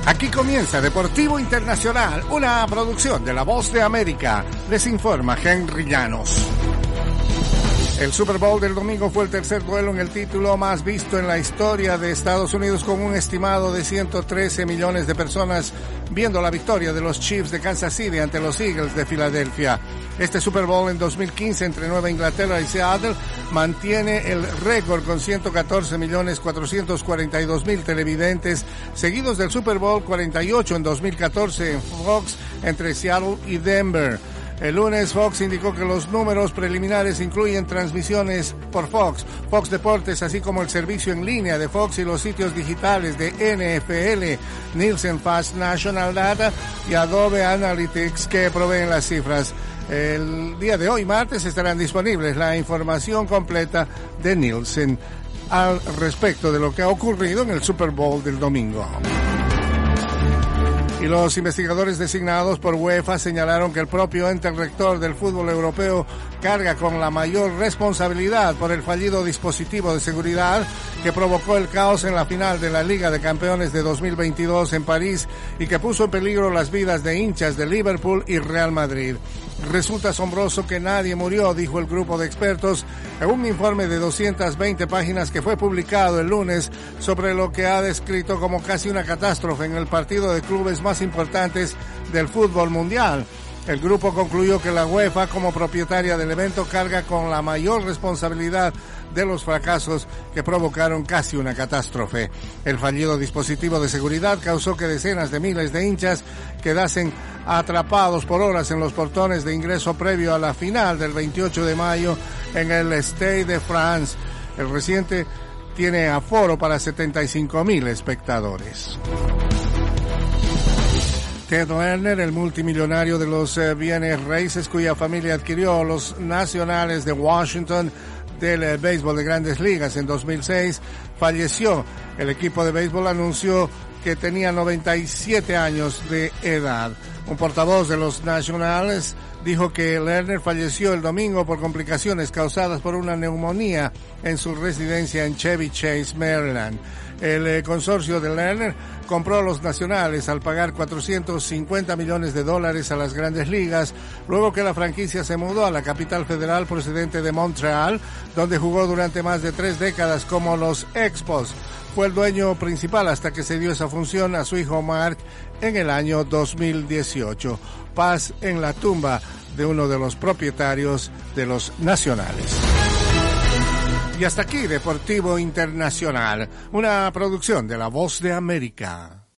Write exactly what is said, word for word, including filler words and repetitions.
Aquí comienza Deportivo Internacional, una producción de La Voz de América. Les informa Henry Llanos. El Super Bowl del domingo fue el tercer duelo en el título más visto en la historia de Estados Unidos, con un estimado de ciento trece millones de personas viendo la victoria de los Chiefs de Kansas City ante los Eagles de Filadelfia. Este Super Bowl en dos mil quince entre Nueva Inglaterra y Seattle mantiene el récord con ciento catorce millones cuatrocientos cuarenta y dos mil televidentes, seguidos del Super Bowl cuarenta y ocho en dos mil catorce en Fox entre Seattle y Denver. El lunes Fox indicó que los números preliminares incluyen transmisiones por Fox, Fox Deportes, así como el servicio en línea de Fox y los sitios digitales de N F L, Nielsen Fast National Data y Adobe Analytics, que proveen las cifras. El día de hoy, martes, estarán disponibles la información completa de Nielsen al respecto de lo que ha ocurrido en el Super Bowl del domingo. Y los investigadores designados por UEFA señalaron que el propio ente rector del fútbol europeo carga con la mayor responsabilidad por el fallido dispositivo de seguridad que provocó el caos en la final de la Liga de Campeones de dos mil veintidós en París y que puso en peligro las vidas de hinchas de Liverpool y Real Madrid. Resulta asombroso que nadie murió, dijo el grupo de expertos en un informe de doscientas veinte páginas que fue publicado el lunes sobre lo que ha descrito como casi una catástrofe en el partido de clubes más importantes del fútbol mundial. El grupo concluyó que la UEFA, como propietaria del evento, carga con la mayor responsabilidad de los fracasos que provocaron casi una catástrofe. El fallido dispositivo de seguridad causó que decenas de miles de hinchas quedasen atrapados por horas en los portones de ingreso previo a la final del veintiocho de mayo en el Stade de France. El recinto tiene aforo para setenta y cinco mil espectadores. Ted Lerner, el multimillonario de los eh, bienes raíces cuya familia adquirió los Nacionales de Washington del eh, béisbol de Grandes Ligas en dos mil seis, falleció. El equipo de béisbol anunció que tenía noventa y siete años de edad. Un portavoz de los Nacionales dijo que Lerner falleció el domingo por complicaciones causadas por una neumonía en su residencia en Chevy Chase, Maryland. El eh, consorcio de Lerner compró a los Nacionales al pagar cuatrocientos cincuenta millones de dólares a las Grandes Ligas, luego que la franquicia se mudó a la capital federal procedente de Montreal, donde jugó durante más de tres décadas como los Expos. Fue el dueño principal hasta que se dio esa función a su hijo Mark en el año dos mil dieciocho. Paz en la tumba de uno de los propietarios de los Nacionales. Y hasta aquí Deportivo Internacional, una producción de La Voz de América.